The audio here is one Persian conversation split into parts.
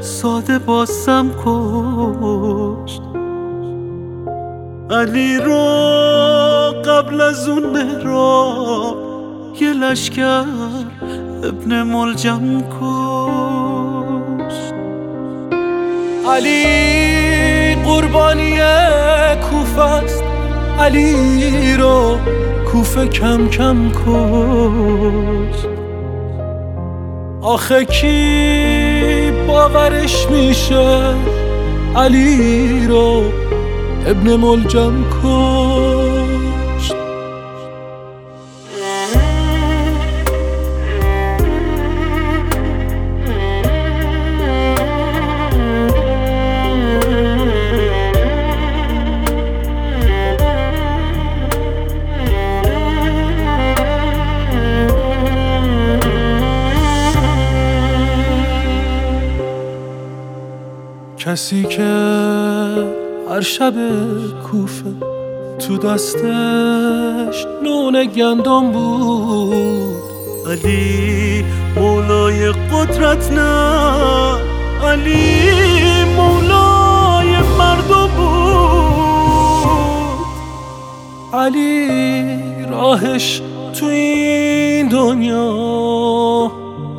ساده بازم کشت. علی رو قبل از اون محراب یه لشکر ابن ملجم کشت. علی قربانی کوفه است، علی رو کوفه کم کم کشت. آخه کی باورش میشه علی رو ابن ملجم کشت. کسی که هر شب کوفه تو دستش نون گندم بود، علی مولای قدرت نه، علی مولای مردم بود. علی راهش تو این دنیا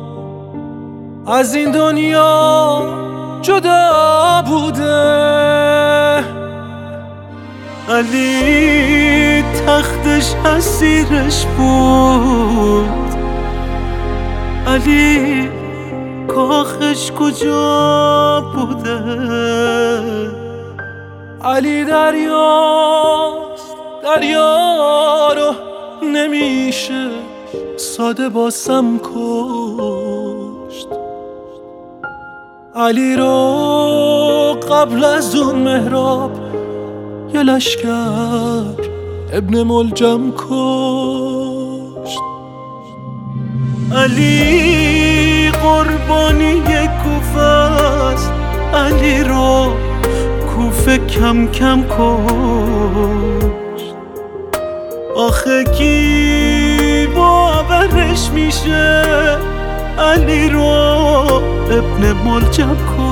از این دنیا جدا بوده. علی تختش اسیرش بود، علی کاخش کجا بوده. علی دریاست، دریا رو نمیشه ساده بازم کشت. علی رو قبل از اون محراب یه لشکر ابن ملجم کشت. علی قربانی کوفه است، علی رو کوفه کم کم کشت. آخه کی باورش میشه علی رو ابن ملجم کشت.